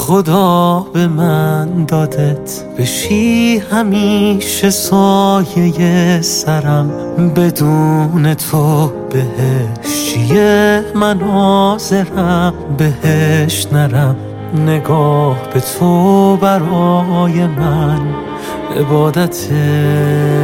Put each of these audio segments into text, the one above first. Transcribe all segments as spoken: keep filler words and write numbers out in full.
خدا به من دادت بشی همیشه سایه سرم، بدون تو بهش چیه من حاضرم بهش نرم. نگاه به تو برای من عبادته،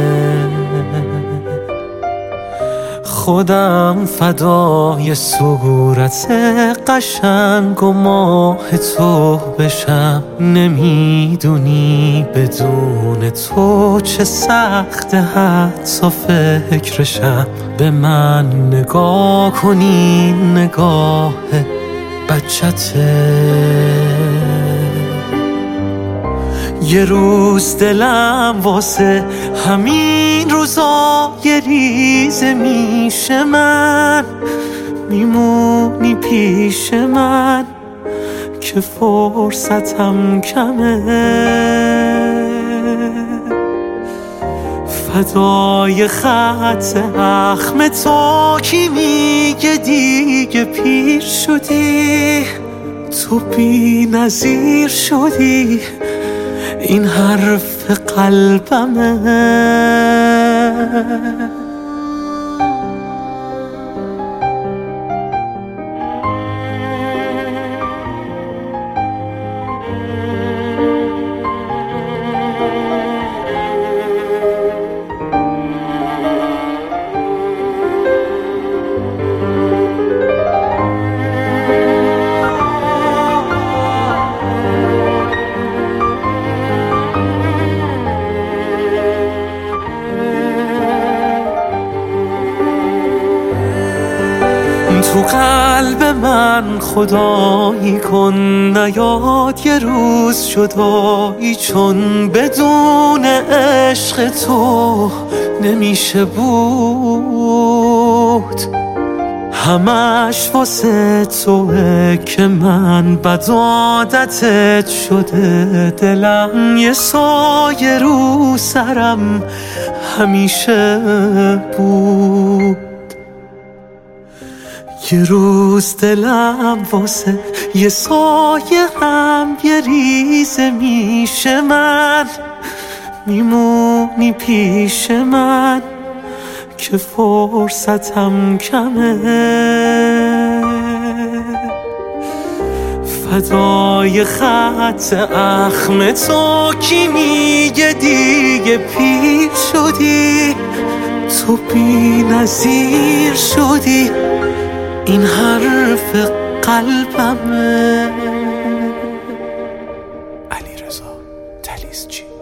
خودم فدای صورت قشنگ و ماه تو بشم. نمیدونی بدون تو چه سخت حتی فکرشم. به من نگاه کنی نگاه بچته، یه روز دلم واسه همین روزا یه ریزه میشه. من میمونی پیش من که فرصتم کمه، فدای خط اخم تو کی میگه دیگه پیر شدی. تو بی نظیر شدی، این حرف قلبمه. تو قلب من خدایی کن، نیاد یه روز جدایی، چون بدون عشق تو نمیشه بود. همش واسه توه که من بد عادتت شده. دلم یه سایه رو سرم همیشه بود. یه روز دلم واسه یه سایه هم یه ریزه میشه. من میمونی پیش من که فرصتم کمه، فدای خط اخم تو کی میگه دیگه پیر شدی. تو بی نظیر شدی، این حرف قلبمه. علیرضا تلیسچی.